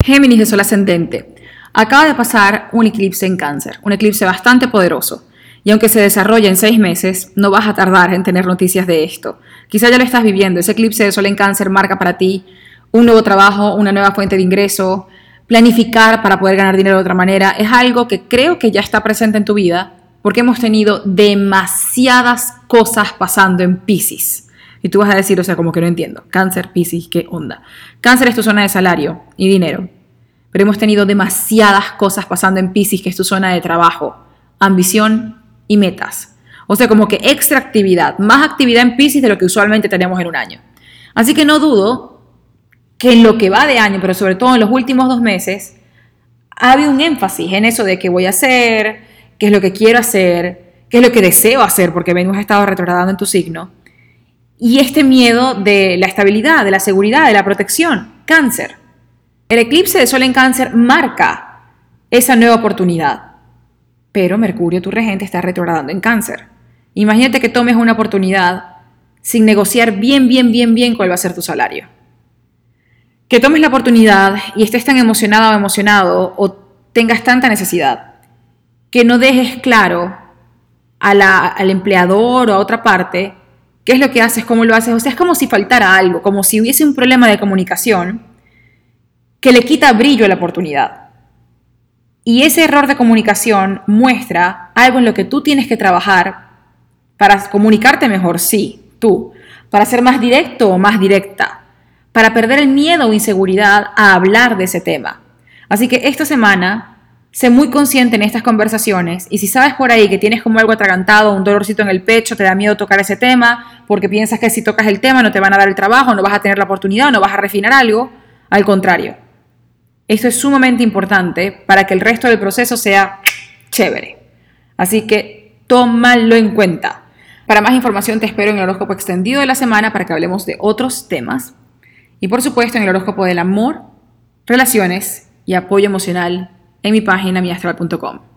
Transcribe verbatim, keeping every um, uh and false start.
Géminis de Sol ascendente. Acaba de pasar un eclipse en Cáncer, un eclipse bastante poderoso. Y aunque se desarrolla en seis meses, no vas a tardar en tener noticias de esto. Quizá ya lo estás viviendo. Ese eclipse de Sol en Cáncer marca para ti un nuevo trabajo, una nueva fuente de ingreso, planificar para poder ganar dinero de otra manera. Es algo que creo que ya está presente en tu vida porque hemos tenido demasiadas cosas pasando en Piscis. Y tú vas a decir, o sea, como que no entiendo. Cáncer, Piscis, ¿qué onda? Cáncer es tu zona de salario y dinero. Pero hemos tenido demasiadas cosas pasando en Piscis, que es tu zona de trabajo, ambición y metas. O sea, como que extra actividad, más actividad en Piscis de lo que usualmente tenemos en un año. Así que no dudo que en lo que va de año, pero sobre todo en los últimos dos meses, ha habido un énfasis en eso de qué voy a hacer, qué es lo que quiero hacer, qué es lo que deseo hacer, porque Venus ha estado retrogradando en tu signo. Y este miedo de la estabilidad, de la seguridad, de la protección. Cáncer. El eclipse de Sol en Cáncer marca esa nueva oportunidad. Pero Mercurio, tu regente, está retrogradando en Cáncer. Imagínate que tomes una oportunidad sin negociar bien, bien, bien, bien cuál va a ser tu salario. Que tomes la oportunidad y estés tan emocionado o emocionado o tengas tanta necesidad que no dejes claro a la, al empleador o a otra parte qué es lo que haces, cómo lo haces. O sea, es como si faltara algo, como si hubiese un problema de comunicación que le quita brillo a la oportunidad. Y ese error de comunicación muestra algo en lo que tú tienes que trabajar para comunicarte mejor, sí, tú, para ser más directo o más directa, para perder el miedo o inseguridad a hablar de ese tema. Así que esta semana, sé muy consciente en estas conversaciones y si sabes por ahí que tienes como algo atragantado, un dolorcito en el pecho, te da miedo tocar ese tema porque piensas que si tocas el tema no te van a dar el trabajo, no vas a tener la oportunidad, no vas a refinar algo, al contrario. Esto es sumamente importante para que el resto del proceso sea chévere. Así que tómalo en cuenta. Para más información te espero en el horóscopo extendido de la semana para que hablemos de otros temas. Y por supuesto en el horóscopo del amor, relaciones y apoyo emocional en mi página mi astral punto com.